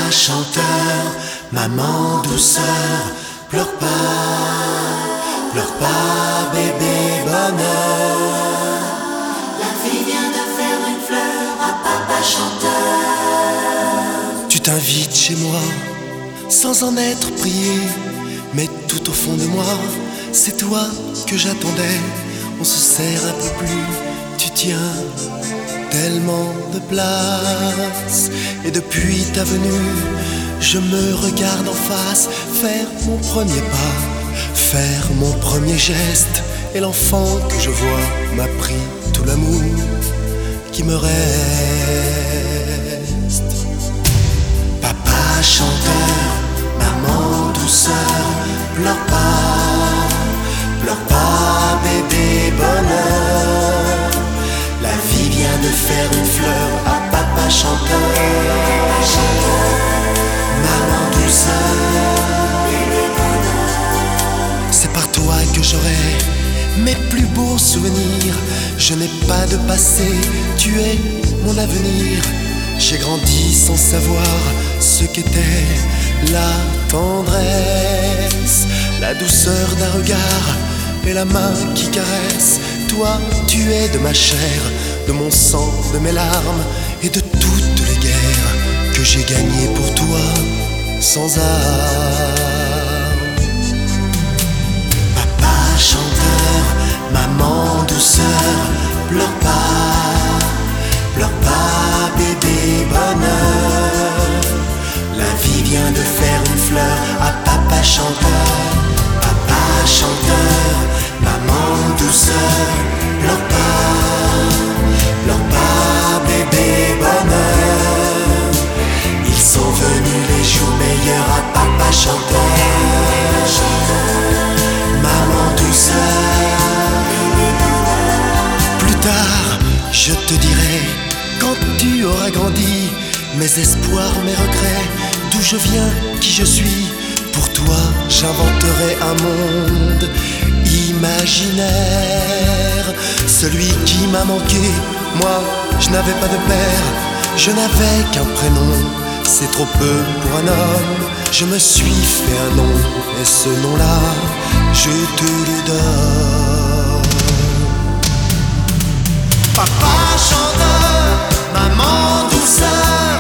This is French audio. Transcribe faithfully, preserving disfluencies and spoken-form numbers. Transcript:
chanteur, maman douceur, pleure pas, pleure pas bébé bonheur. La vie vient de faire une fleur à papa chanteur. Tu t'invites chez moi sans en être prié, mais tout au fond de moi, c'est toi que j'attendais. On se serre un peu plus, tu tiens tellement de place. Et depuis ta venue, je me regarde en face, faire mon premier pas, faire mon premier geste. Et l'enfant que je vois m'a pris tout l'amour qui me reste. Papa chanteur, maman douceur, pleure pas, pleure pas bébé bonheur. La vie vient de faire une fleur à papa chanteur, maman douceur, bébé bonheur. C'est par toi que j'aurai mes plus beaux souvenirs. Je n'ai pas de passé, tu es mon avenir. J'ai grandi sans savoir ce qu'était la tendresse, la douceur d'un regard et la main qui caresse. Toi, tu es de ma chair, de mon sang, de mes larmes et de toutes les guerres que j'ai gagnées pour toi sans armes. Papa chanteur, maman douceur, pleure pas, pleure pas bébé bonheur. La vie vient de faire une fleur à papa chanteur, papa chanteur, maman douceur, pleure pas, pleure pas bébé bonheur. Ils sont venus les jours meilleurs à papa chanteur, maman douceur. Plus tard, je te dirai, quand tu auras grandi, mes espoirs, mes regrets, d'où je viens, qui je suis. Pour toi, j'inventerai un monde imaginaire, celui qui m'a manqué. Moi, je n'avais pas de père, je n'avais qu'un prénom. C'est trop peu pour un homme, je me suis fait un nom, et ce nom-là, je te le donne. Papa chanteur, maman douceur,